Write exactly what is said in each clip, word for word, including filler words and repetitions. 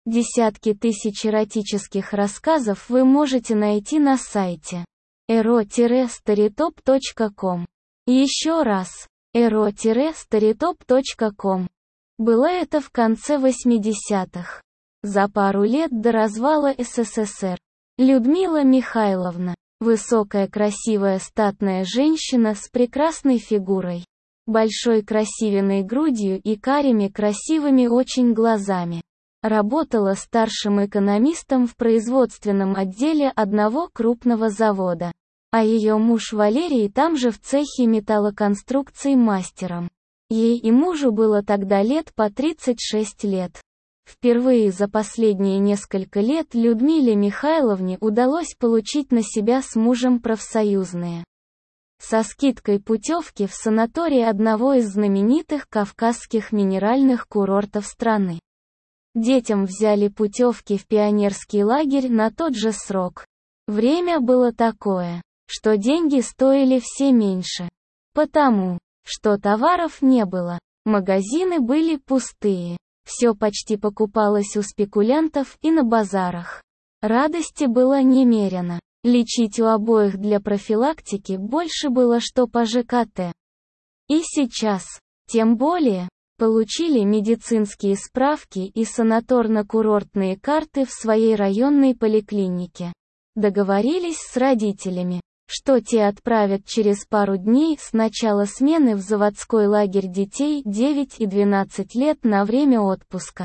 Десятки тысяч эротических рассказов вы можете найти на сайте эро старитоп точка ком. Еще раз, эро старитоп точка ком. Было это в конце восьмидесятых. За пару лет до развала СССР. Людмила Михайловна, высокая красивая статная женщина с прекрасной фигурой, большой красивенной грудью и карими красивыми очень глазами. Работала старшим экономистом в производственном отделе одного крупного завода. А ее муж Валерий там же в цехе металлоконструкций мастером. Ей и мужу было тогда лет по тридцать шесть лет. Впервые за последние несколько лет Людмиле Михайловне удалось получить на себя с мужем профсоюзные. Со скидкой путевки в санаторий одного из знаменитых кавказских минеральных курортов страны. Детям взяли путевки в пионерский лагерь на тот же срок. Время было такое, что деньги стоили все меньше. Потому, что товаров не было, магазины были пустые, все почти покупалось у спекулянтов и на базарах. Радости было немерено. Лечить у обоих для профилактики больше было что по ЖКТ. И сейчас, тем более, получили медицинские справки и санаторно-курортные карты в своей районной поликлинике. Договорились с родителями, что те отправят через пару дней с начала смены в заводской лагерь детей девять и двенадцать лет на время отпуска.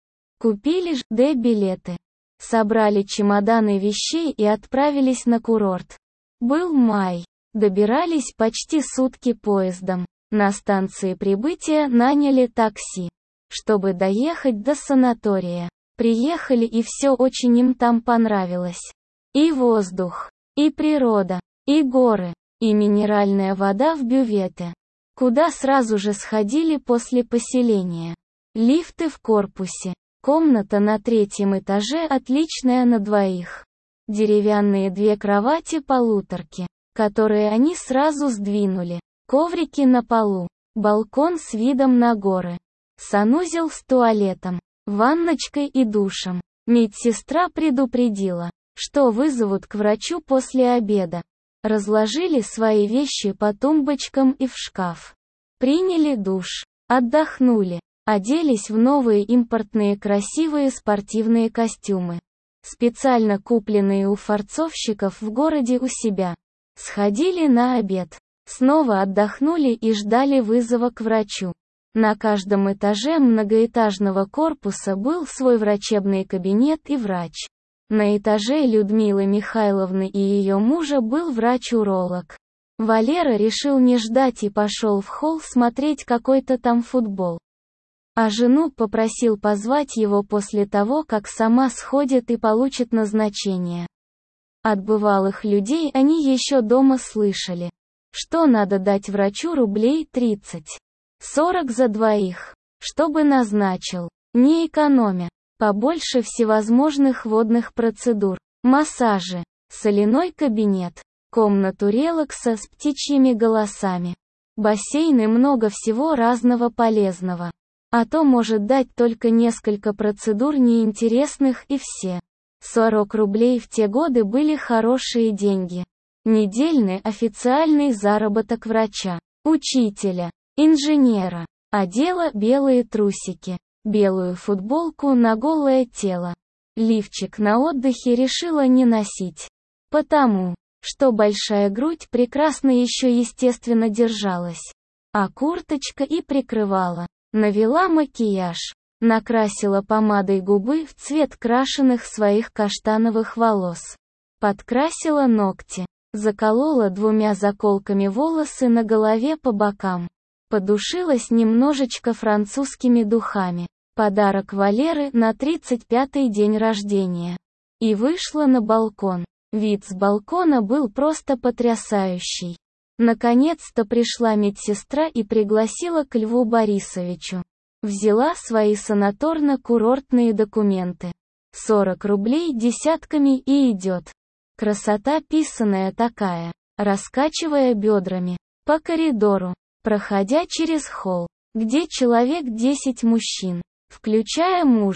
Купили ж дэ билеты. Собрали чемоданы вещей и отправились на курорт. Был май. Добирались почти сутки поездом. На станции прибытия наняли такси, чтобы доехать до санатория. Приехали, и все очень им там понравилось. И воздух, и природа, и горы, и минеральная вода в бювете, куда сразу же сходили после поселения. Лифты в корпусе. Комната на третьем этаже отличная на двоих. Деревянные две кровати-полуторки, которые они сразу сдвинули. Коврики на полу. Балкон с видом на горы. Санузел с туалетом, ванночкой и душем. Медсестра предупредила, что вызовут к врачу после обеда. Разложили свои вещи по тумбочкам и в шкаф. Приняли душ. Отдохнули. Оделись в новые импортные красивые спортивные костюмы, специально купленные у фарцовщиков в городе у себя. Сходили на обед. Снова отдохнули и ждали вызова к врачу. На каждом этаже многоэтажного корпуса был свой врачебный кабинет и врач. На этаже Людмилы Михайловны и ее мужа был врач-уролог. Валера решил не ждать и пошел в холл смотреть какой-то там футбол. А жену попросил позвать его после того, как сама сходит и получит назначение. От бывалых людей они еще дома слышали, что надо дать врачу рублей тридцать-сорок за двоих, чтобы назначил, не экономя, побольше всевозможных водных процедур, массажи, соляной кабинет, комнату релакса с птичьими голосами, бассейн и много всего разного полезного. А то может дать только несколько процедур неинтересных и все. сорок рублей в те годы были хорошие деньги. Недельный официальный заработок врача, учителя, инженера. Одела белые трусики, белую футболку на голое тело. Лифчик на отдыхе решила не носить. Потому, что большая грудь прекрасно еще естественно держалась. А курточка и прикрывала. Навела макияж, накрасила помадой губы в цвет крашеных своих каштановых волос. Подкрасила ногти, заколола двумя заколками волосы на голове по бокам. Подушилась немножечко французскими духами. Подарок Валеры на тридцать пятый день рождения. И вышла на балкон. Вид с балкона был просто потрясающий. Наконец-то пришла медсестра и пригласила к Льву Борисовичу. Взяла свои санаторно-курортные документы. сорок рублей десятками и идет. Красота писаная такая, раскачивая бедрами, по коридору, проходя через холл, где человек десять мужчин, включая мужа.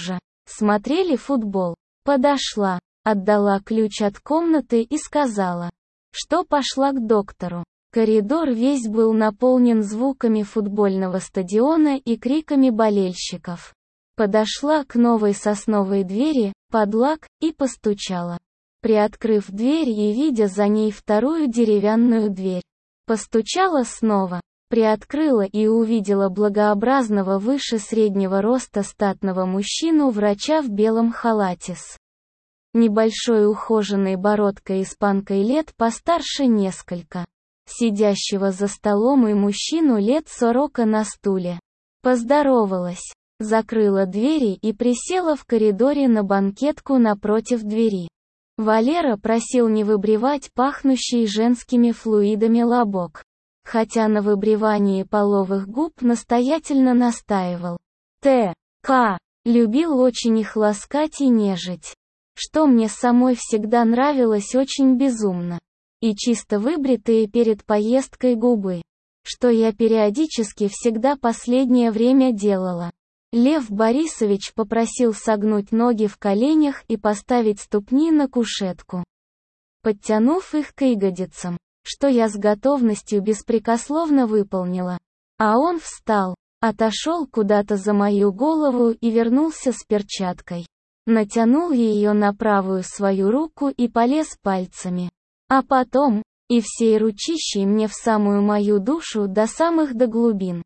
Смотрели футбол. Подошла, отдала ключ от комнаты и сказала, что пошла к доктору. Коридор весь был наполнен звуками футбольного стадиона и криками болельщиков. Подошла к новой сосновой двери, под лак, и постучала. Приоткрыв дверь и видя за ней вторую деревянную дверь, постучала снова, приоткрыла и увидела благообразного выше среднего роста статного мужчину-врача в белом халате с небольшой ухоженной бородкой испанкой лет постарше несколько, сидящего за столом и мужчину лет сорока на стуле. Поздоровалась, закрыла двери и присела в коридоре на банкетку напротив двери. Валера просил не выбривать пахнущий женскими флуидами лобок, хотя на выбривании половых губ настоятельно настаивал. Т. К. любил очень их ласкать и нежить, что мне самой всегда нравилось очень безумно. И чисто выбритые перед поездкой губы, что я периодически всегда последнее время делала. Лев Борисович попросил согнуть ноги в коленях и поставить ступни на кушетку, подтянув их к ягодицам, что я с готовностью беспрекословно выполнила. А он встал, отошел куда-то за мою голову и вернулся с перчаткой. Натянул ее на правую свою руку и полез пальцами. А потом, и всей ручищей мне в самую мою душу до самых до глубин.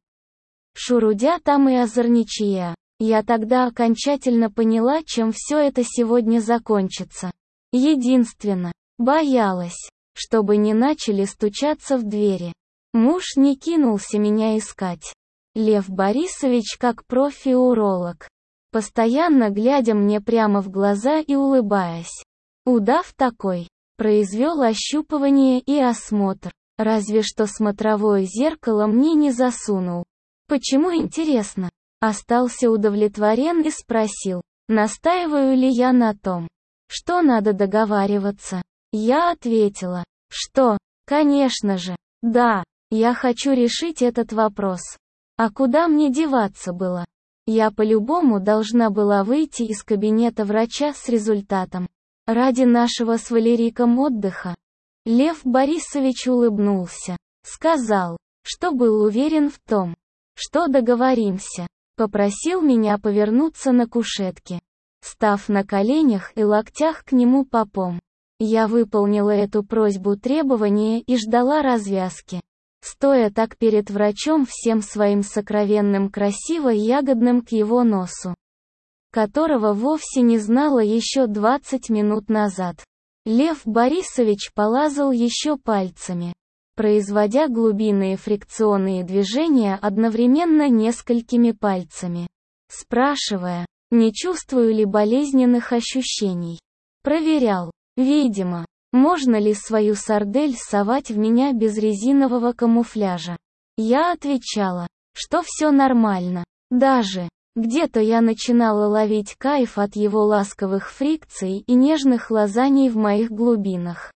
Шурудя там и озорничая, я тогда окончательно поняла, чем все это сегодня закончится. Единственно, боялась, чтобы не начали стучаться в двери. Муж не кинулся меня искать. Лев Борисович как профи-уролог, постоянно глядя мне прямо в глаза и улыбаясь. Удав такой, произвел ощупывание и осмотр, разве что смотровое зеркало мне не засунул. Почему, интересно? Остался удовлетворен и спросил, настаиваю ли я на том, что надо договариваться. Я ответила, что, конечно же, да, я хочу решить этот вопрос. А куда мне деваться было? Я по-любому должна была выйти из кабинета врача с результатом. Ради нашего с Валериком отдыха. Лев Борисович улыбнулся, сказал, что был уверен в том, что договоримся. Попросил меня повернуться на кушетке, став на коленях и локтях к нему попом. Я выполнила эту просьбу требования и ждала развязки, стоя так перед врачом всем своим сокровенным красиво-ягодным к его носу, которого вовсе не знала еще двадцать минут назад. Лев Борисович полазал еще пальцами, производя глубинные фрикционные движения одновременно несколькими пальцами, спрашивая, не чувствую ли болезненных ощущений. Проверял, видимо, можно ли свою сардель совать в меня без резинового камуфляжа. Я отвечала, что все нормально. Даже, где-то я начинала ловить кайф от его ласковых фрикций и нежных лазаний в моих глубинах.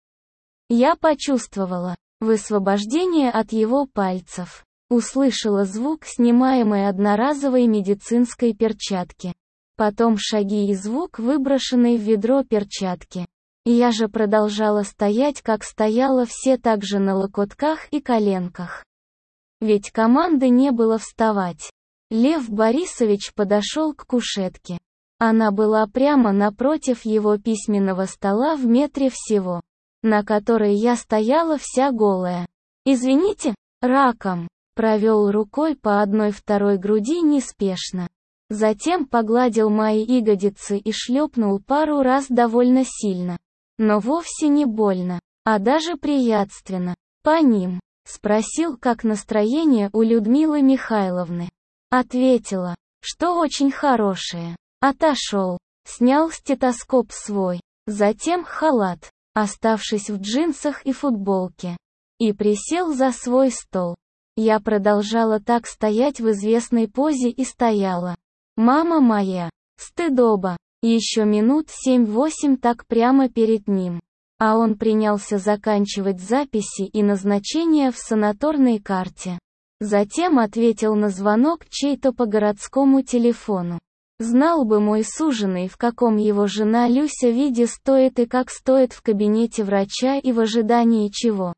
Я почувствовала высвобождение от его пальцев. Услышала звук снимаемой одноразовой медицинской перчатки. Потом шаги и звук выброшенной в ведро перчатки. Я же продолжала стоять, как стояла, все так же на локотках и коленках. Ведь команды не было вставать. Лев Борисович подошел к кушетке. Она была прямо напротив его письменного стола в метре всего, на которой я стояла вся голая. «Извините, раком», провел рукой по одной-второй груди неспешно. Затем погладил мои ягодицы и шлепнул пару раз довольно сильно. Но вовсе не больно, а даже приятственно. По ним. Спросил, как настроение у Людмилы Михайловны. Ответила, что очень хорошее. Отошел. Снял стетоскоп свой. Затем халат, оставшись в джинсах и футболке. И присел за свой стол. Я продолжала так стоять в известной позе и стояла. Мама моя, стыдоба. Еще минут семь-восемь так прямо перед ним. А он принялся заканчивать записи и назначения в санаторной карте. Затем ответил на звонок чей-то по городскому телефону. Знал бы мой суженый, в каком его жена Люся виде стоит и как стоит в кабинете врача и в ожидании чего.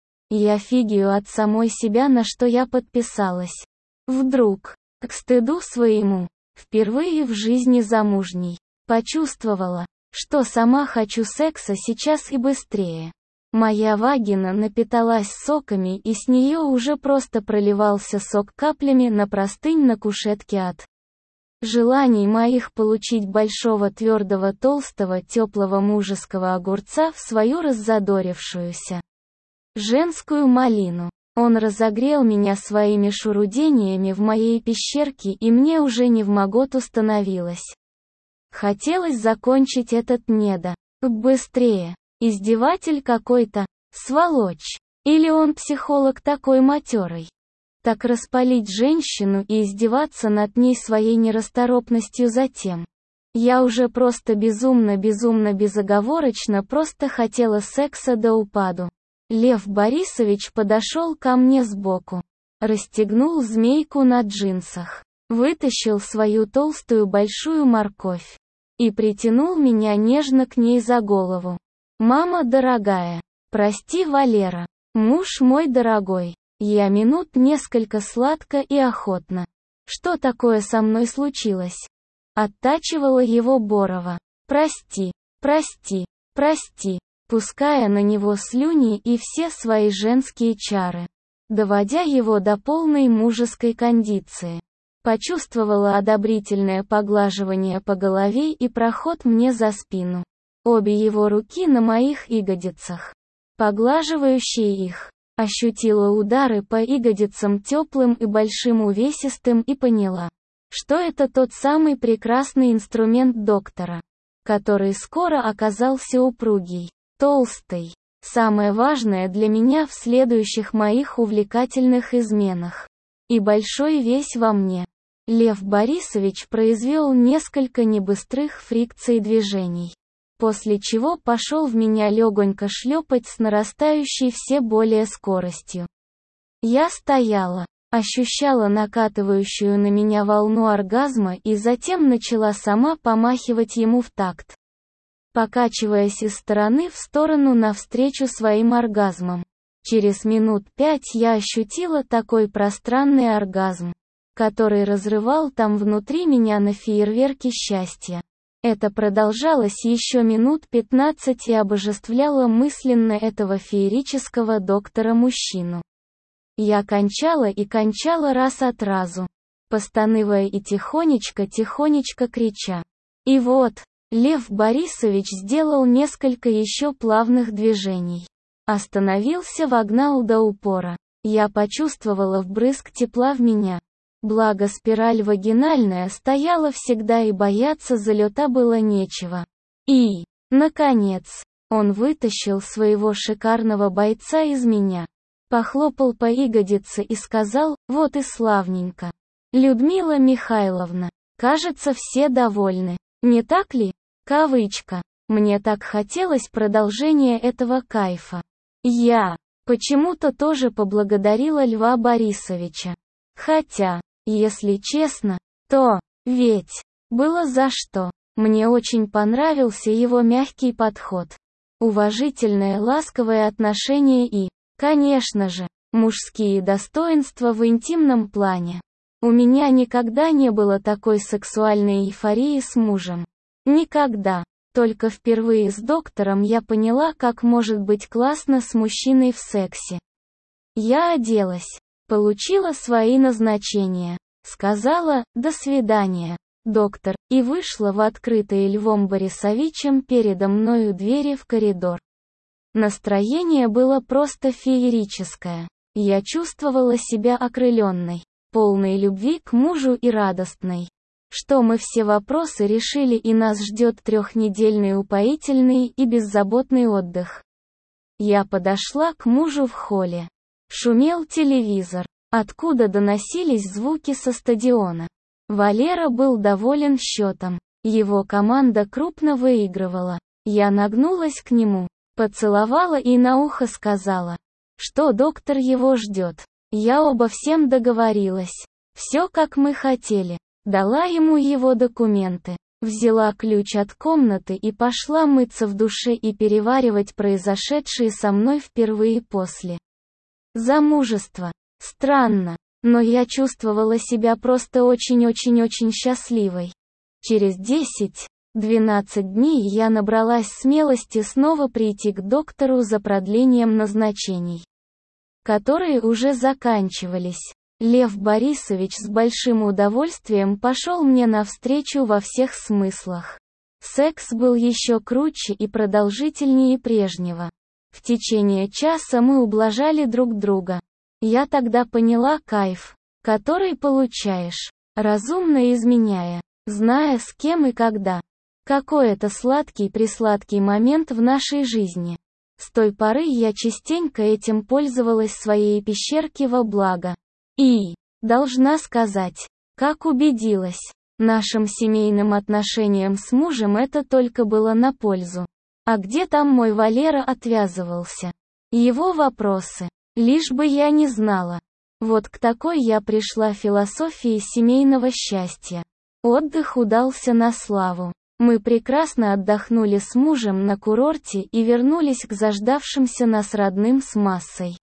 Я фигию от самой себя, на что я подписалась. Вдруг, к стыду своему, впервые в жизни замужней, почувствовала, что сама хочу секса сейчас и быстрее. Моя вагина напиталась соками, и с нее уже просто проливался сок каплями на простынь на кушетке от желаний моих получить большого твердого толстого теплого мужеского огурца в свою раззадорившуюся женскую малину. Он разогрел меня своими шурудениями в моей пещерке, и мне уже не вмоготу становилось. Хотелось закончить этот недо. Быстрее. Издеватель какой-то, сволочь. Или он психолог такой матерый. Так распалить женщину и издеваться над ней своей нерасторопностью затем. Я уже просто безумно-безумно безоговорочно просто хотела секса до упаду. Лев Борисович подошел ко мне сбоку, расстегнул змейку на джинсах, вытащил свою толстую большую морковь и притянул меня нежно к ней за голову. «Мама дорогая, прости, Валера, муж мой дорогой». Я минут несколько сладко и охотно. Что такое со мной случилось? Оттачивала его Борова. Прости, прости, прости, пуская на него слюни и все свои женские чары, доводя его до полной мужеской кондиции. Почувствовала одобрительное поглаживание по голове и проход мне за спину. Обе его руки на моих ягодицах, поглаживающие их. Ощутила удары по ягодицам теплым и большим увесистым и поняла, что это тот самый прекрасный инструмент доктора, который скоро оказался упругий, толстый. Самое важное для меня в следующих моих увлекательных изменах. И большой весь во мне. Лев Борисович произвел несколько небыстрых фрикций движений, после чего пошел в меня легонько шлепать с нарастающей все более скоростью. Я стояла, ощущала накатывающую на меня волну оргазма и затем начала сама помахивать ему в такт, покачиваясь из стороны в сторону навстречу своим оргазмам. Через минут пять я ощутила такой пространный оргазм, который разрывал там внутри меня на фейерверке счастья. Это продолжалось еще минут пятнадцать и обожествляло мысленно этого феерического доктора-мужчину. Я кончала и кончала раз от разу, постанывая и тихонечко-тихонечко крича. И вот, Лев Борисович сделал несколько еще плавных движений. Остановился, вогнал до упора. Я почувствовала вбрызг тепла в меня. Благо спираль вагинальная стояла всегда и бояться залета было нечего. И, наконец, он вытащил своего шикарного бойца из меня, похлопал по ягодице и сказал: «Вот и славненько. Людмила Михайловна, кажется, все довольны, не так ли?» Кавычка. Мне так хотелось продолжения этого кайфа. Я почему-то тоже поблагодарила Льва Борисовича. Хотя, если честно, то, ведь, было за что. Мне очень понравился его мягкий подход, уважительное ласковое отношение и, конечно же, мужские достоинства в интимном плане. У меня никогда не было такой сексуальной эйфории с мужем. Никогда. Только впервые с доктором я поняла, как может быть классно с мужчиной в сексе. Я оделась. Получила свои назначения, сказала «до свидания, доктор», и вышла в открытые Львом Борисовичем передо мною двери в коридор. Настроение было просто феерическое. Я чувствовала себя окрыленной, полной любви к мужу и радостной, что мы все вопросы решили и нас ждет трехнедельный упоительный и беззаботный отдых. Я подошла к мужу в холле. Шумел телевизор, откуда доносились звуки со стадиона. Валера был доволен счетом. Его команда крупно выигрывала. Я нагнулась к нему, поцеловала и на ухо сказала, что доктор его ждет. Я обо всем договорилась. Все как мы хотели. Дала ему его документы. Взяла ключ от комнаты и пошла мыться в душе и переваривать произошедшее со мной впервые после замужества. Странно, но я чувствовала себя просто очень-очень-очень счастливой. Через десять-двенадцать дней я набралась смелости снова прийти к доктору за продлением назначений, которые уже заканчивались. Лев Борисович с большим удовольствием пошел мне навстречу во всех смыслах. Секс был еще круче и продолжительнее прежнего. В течение часа мы ублажали друг друга. Я тогда поняла кайф, который получаешь, разумно изменяя, зная с кем и когда. Какой это сладкий-присладкий момент в нашей жизни. С той поры я частенько этим пользовалась в своей пещерке во благо. И, должна сказать, как убедилась, нашим семейным отношениям с мужем это только было на пользу. А где там мой Валера отвязывался? Его вопросы. Лишь бы я не знала. Вот к такой я пришла философии семейного счастья. Отдых удался на славу. Мы прекрасно отдохнули с мужем на курорте и вернулись к заждавшимся нас родным с массой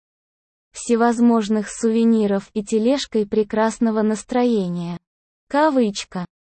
всевозможных сувениров и тележкой прекрасного настроения. Кавычка.